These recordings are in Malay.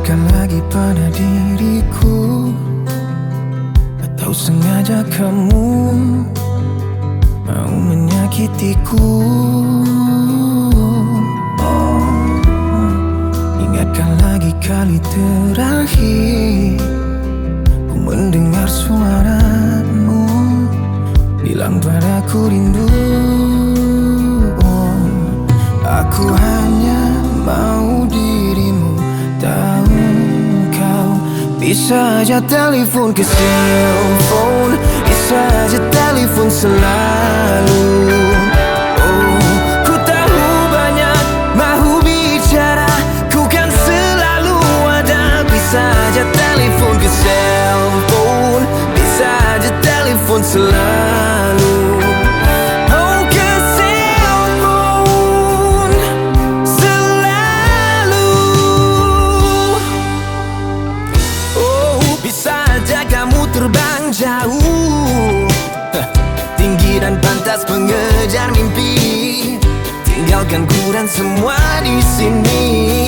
Ingatkah lagi pada diriku, atau sengaja kamu mau menyakitiku? Ingatkah lagi kali terakhir ku mendengar suaramu bilang padaku rindu. Aku hanya mau dirimu tahu, kau bisa aja telepon ke cellphone, bisa aja telepon selalu. Oh, ku tahu banyak mau bicara, ku kan selalu ada. Bisa aja telepon ke cellphone, bisa aja telepon selalu. Terbang jauh, tinggi dan pantas mengejar mimpi. Tinggalkan ku dan semua di sini.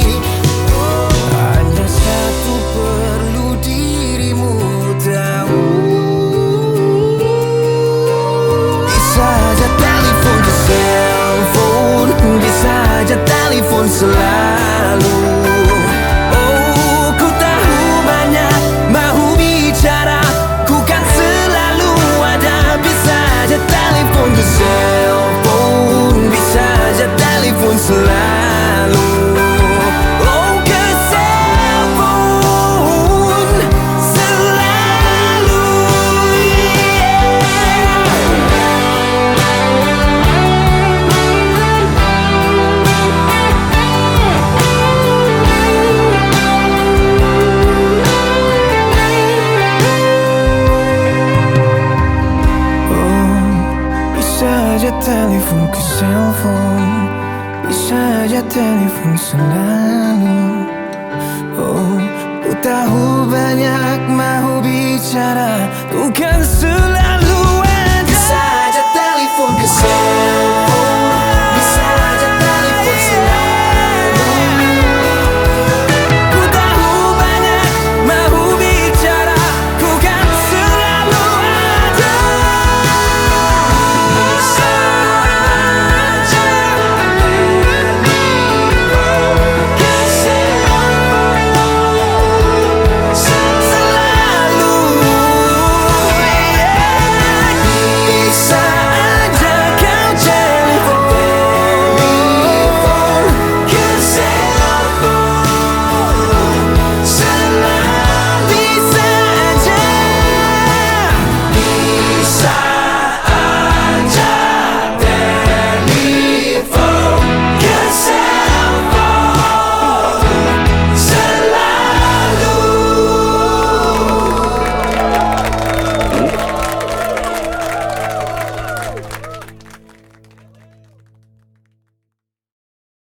Hanya satu perlu dirimu tahu, bisa aja telepon ke cellphone, bisa aja telepon selalu. Cellphone, bisa aja telepon selalu. Oh, ke cellphone selalu, telepon ke cellphone, bisa aja telepon selalu.